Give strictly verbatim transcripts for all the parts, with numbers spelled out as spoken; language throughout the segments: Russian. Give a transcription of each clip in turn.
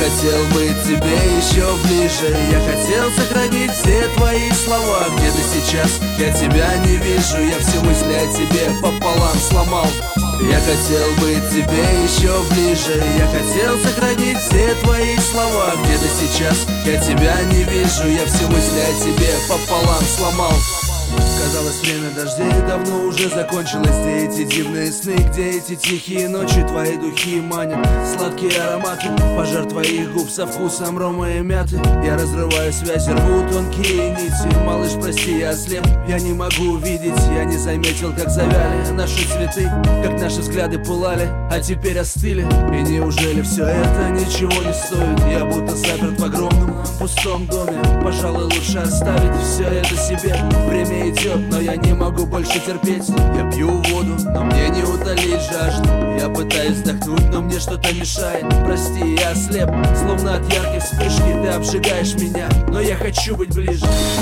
хотел быть тебе еще ближе. Я хотел сохранить все твои слова. Где ты сейчас? Я тебя не вижу. Я все мысли о тебе пополам сломал. Я хотел быть тебе еще ближе. Я хотел сохранить все твои слова. Где ты сейчас? Я тебя не вижу. Я все мысли о тебе пополам сломал. Казалось, время дождей давно уже закончилось. Где эти дивные сны, где эти тихие ночи? Твои духи манят, сладкие ароматы, пожар твоих губ со вкусом рома и мяты. Я разрываю связи, рву тонкие нити. Малыш, прости, я ослеп, я не могу увидеть. Я не заметил, как завяли наши цветы, как наши взгляды пылали, а теперь остыли. И неужели все это ничего не стоит? Я будто заперт в огромном пустом доме. Пожалуй, лучше оставить все это себе. Время идет, но я не могу больше терпеть. Я пью воду, но мне не утолить жажду. Я пытаюсь вздохнуть, но мне что-то мешает. Прости, я ослеп, словно от яркой вспышки. Ты обжигаешь меня, но я хочу быть ближе.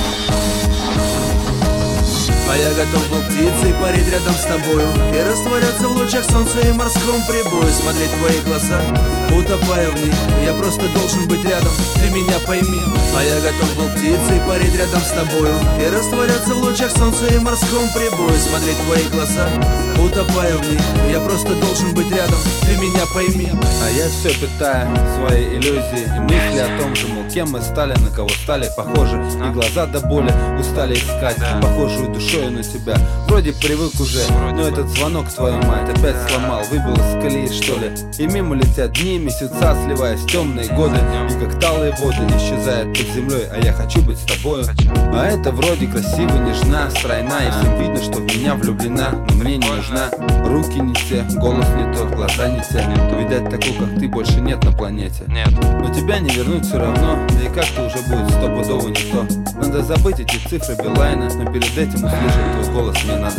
А я готов был птицей парить рядом с тобою и растворяться в лучах солнца и морском прибое. Смотреть в твои глаза, утопая в них. Я просто должен быть рядом, ты меня пойми. А я готов был птицей парить рядом с тобою и растворяться в лучах солнца и морском прибое. Смотреть в твои глаза, утопая в них. Я просто должен быть рядом, ты меня пойми. А я все питаю свои иллюзии и мысли о том же, мол, кем мы стали, на кого стали похожи. И глаза до боли устали искать похожую душою на тебя. Вроде привык уже, но этот звонок, твою мать, опять сломал, выбил из колеи, что ли. И мимо летят дни, месяца, сливаясь темные годы. И как талые воды исчезают под землей. А я хочу быть с тобою. А это вроде красиво, нежна, стройна. И всем видно, что в меня влюблена, но мне не нужна. Руки не те, голос не тот, глаза не те. Видать, такой, как ты, больше нет на планете. Нет. Но тебя не вернуть все равно. Да и как-то уже будет стопудово не то. Надо забыть эти цифры Билайна, но перед этим услышать твой голос мне надо.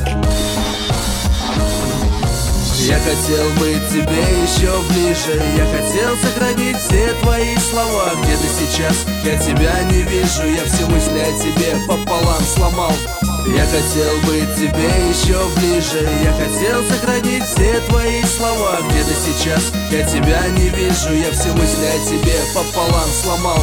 Я хотел быть тебе еще ближе. Я хотел сохранить все твои слова. Где ты сейчас? Я тебя не вижу. Я все мысли о тебе пополам сломал. Я хотел быть тебе еще ближе. Я хотел сохранить все твои слова. Где ты сейчас? Я тебя не вижу. Я все мысли о тебе пополам сломал.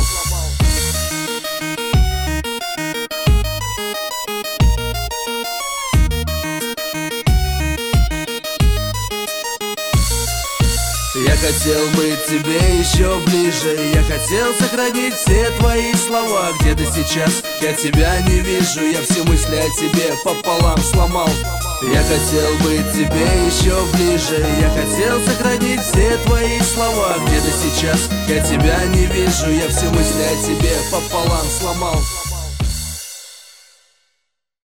Я хотел быть тебе еще ближе. Я хотел сохранить все твои слова. Где ты сейчас? Я тебя не вижу. Я все мысли о тебе пополам сломал. Я хотел быть тебе еще ближе. Я хотел сохранить все твои слова. Где ты сейчас? Я тебя не вижу. Я все мысли о тебе пополам сломал.